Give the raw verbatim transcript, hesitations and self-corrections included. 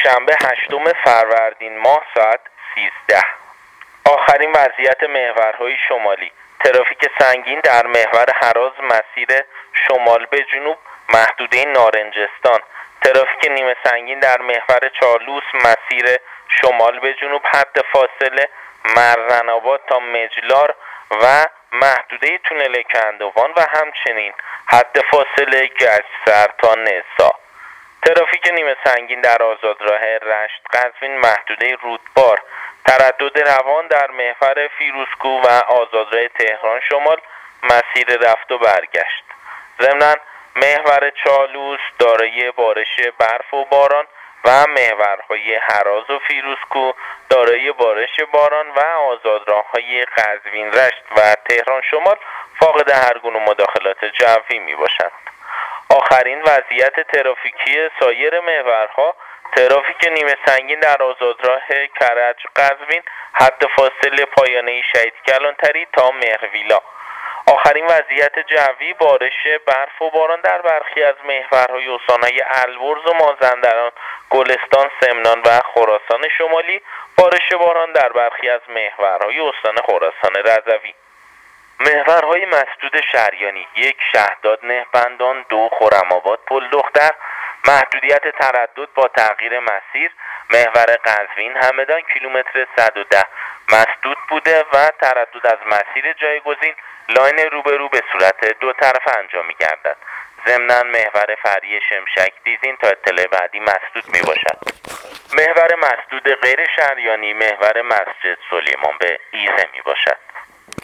دوشنبه هشتم فروردین ماه ساعت سیزده. آخرین وضعیت محورهای شمالی: ترافیک سنگین در محور هراز مسیر شمال به جنوب محدوده نارنجستان. ترافیک نیمه سنگین در محور چالوس مسیر شمال به جنوب حد فاصله مرزن‌آباد تا مجلار و محدوده تونل کندوان و همچنین حد فاصله گشتسر تا نسا. ترافیک نیمه سنگین در آزادراه رشت قزوین محدوده رودبار. تردد روان در محور فیروزکوه و آزادراه تهران شمال مسیر رفت و برگشت. ضمناً محور چالوس دارای بارش برف و باران و محورهای هراز و فیروزکوه دارای بارش باران و آزادراه‌های قزوین رشت و تهران شمال فاقد هر گونه مداخلات جوی می باشند. آخرین وضعیت ترافیکی سایر محورها: ترافیک نیمه سنگین در آزادراه کرج قزوین حد فاصله پایانه شهید کلانتری تا مهرویلا. آخرین وضعیت جوی: بارش برف و باران در برخی از محورهای استان‌های البرز و مازندران، گلستان، سمنان و خراسان شمالی. بارش باران در برخی از محورهای استان خراسان رضوی. محورهای مسدود شریانی: یک شهداد نهبندان، دو خرم‌آباد پل دختر. محدودیت تردد با تغییر مسیر: محور قزوین همدان کیلومتر صد و ده مسدود بوده و تردد از مسیر جایگزین لاین روبرو به صورت دو طرفه انجام می گردد. ضمناً محور فرعی شمشک دیزین تا اطلاع بعدی مسدود می باشد. محور مسدود غیر شریانی: محور مسجد سلیمان به ایزه می باشد.